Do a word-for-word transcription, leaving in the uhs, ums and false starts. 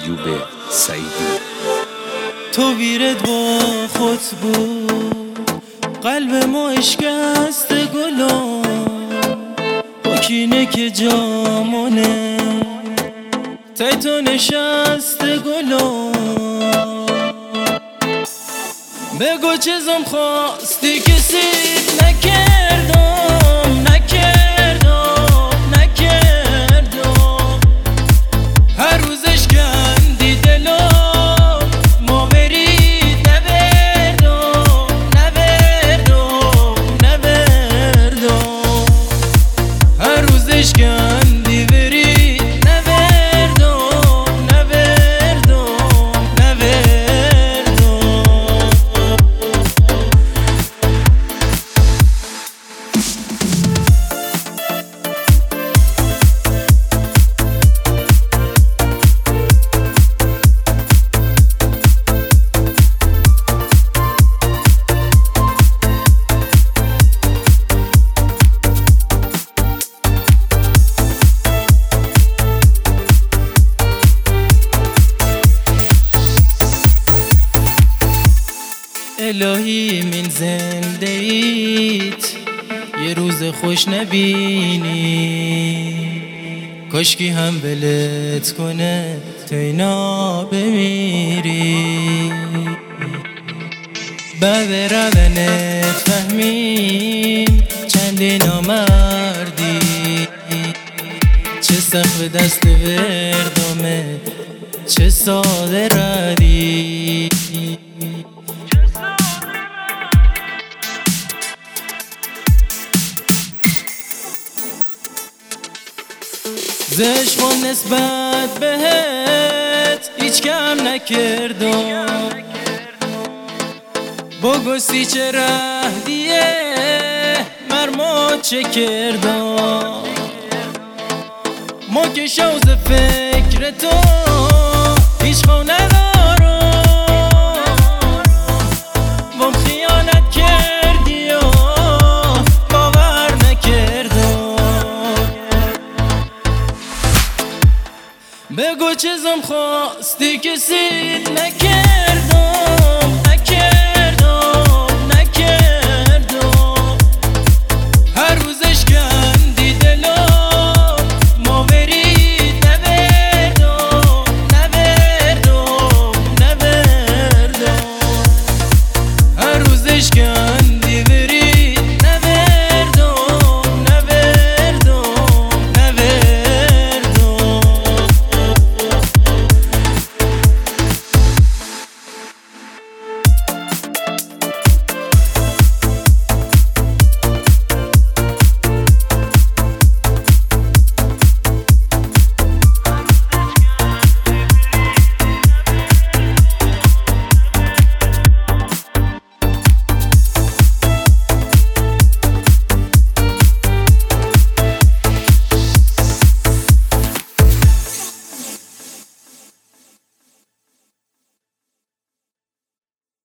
ایوب سعیدی. تو ویرت با خود بود، قلب ما اشکست گلم، با کینه که جامونه تای تو نشست گلم. بگو چیزم خواستی کسی نکردم نکردم نکردم، هر روزش کندی دلم ما برید نبردم نبردم نبردم، هر روزش کندی برید نبردم نبردم نبردم. الهی من زنده ایت یه روز خوش نبینی، کاشکی هم ولت کنه تو اینا بمیری. بعد روانت فهمیم چندی نامردی، چه سخت به دست وردامه چه ساده ردی. زشت و نسبت بهت هیچ کم نکردم، بگوسی چه رهدیه مرمات چه کردم. ما که شوز فکر تو هیچ خو ندارم، وام خیانت کردی و باور نکردم. بگو چیزم خواستی کسی نکردم